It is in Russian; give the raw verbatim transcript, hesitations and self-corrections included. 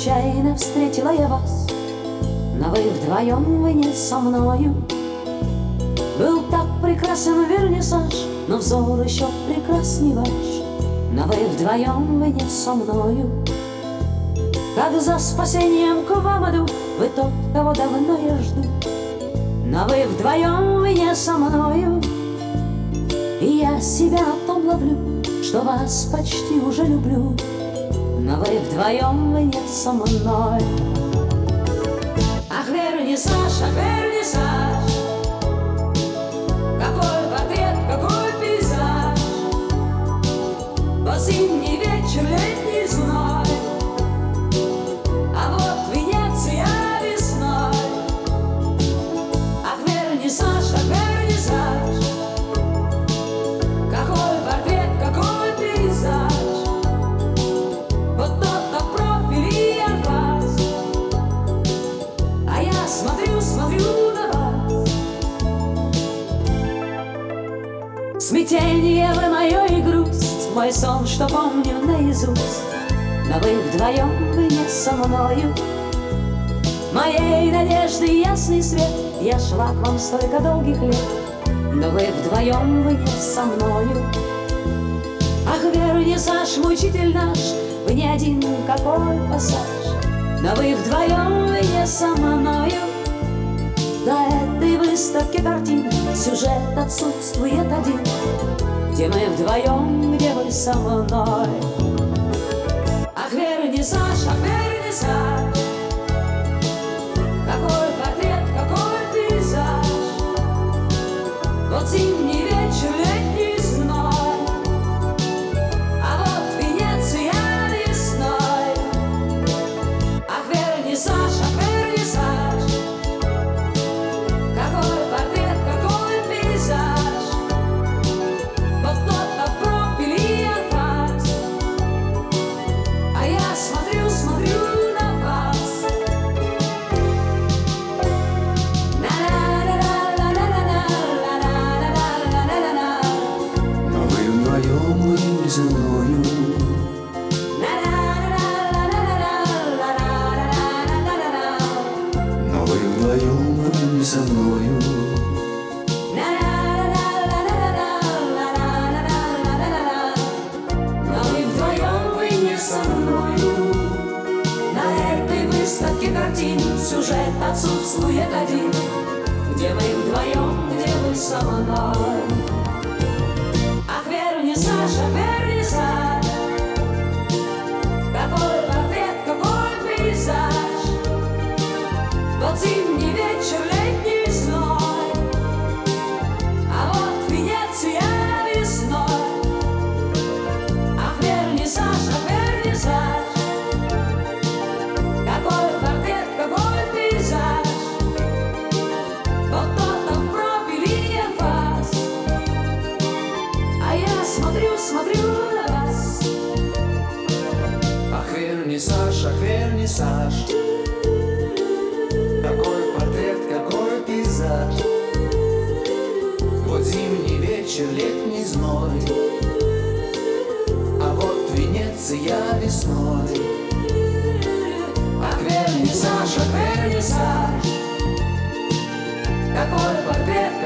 случайно встретила я вас, но вы вдвоем, вы не со мною. Был так прекрасен вернисаж, но взор еще прекрасней ваш, но вы вдвоем, вы не со мною. Как за спасением к вам иду, вы тот, кого давно я жду, но вы вдвоем, вы не со мною. И я себя о том ловлю, что вас почти уже люблю, но вы вдвоем, вы не со мной. Ах, вернисаж, ах, вернисаж, какой портрет, какой пейзаж, вот зимний вечер, летний зной, а вот Венеция весной. Ах, вернисаж, ах, вернисаж, какой портрет, какой пейзаж, вот тот-то профиль и от вас, а я смотрю, смотрю на вас. Смятение вы мое и грусть, мой сон, что помню наизусть, но вы вдвоем, вы не со мною. Моей надежды ясный свет, я шла к вам столько долгих лет, но вы вдвоем, вы не со мною. Ах, вернисаж, мучитель наш, вы не один, какой пассаж, но вы вдвоем, вы не со мною. На этой выставке картин сюжет отсутствует один, где мы вдвоем, где вы со мной. Ах, вернисаж, ах, вернисаж, какой портрет, какой пейзаж, вот зимний вечер, летний зной, а вот Венеция весной. Ах, вернисаж, ах, вернисаж, какой портрет, какой пейзаж, вот тот-то профиль и от вас, а я смотрю, смотрю на вас. Но вы вдвоем, вы не со мною. Но вы вдвоем, вы не со мною. Но вы вдвоем, вы не со мною. На этой выставке картин сюжет отсутствует один, где мы вдвоем, где вы со мной. Ах, вернисаж, ах, вернисаж, какой портрет, какой пейзаж, вот зимний вечер, летний зной, а вот Венеция весной. Ах, вернисаж, ах, вернисаж, какой портрет, какой пейзаж, вот тот-то в профиле вас, а я смотрю, смотрю на вас. Ах, вернисаж, ах, вернисаж, какой портрет, какой пейзаж, вот зимний вечер, летний зной, а вот Венеция весной. Ах, вернисаж, ах, вернисаж, какой портрет,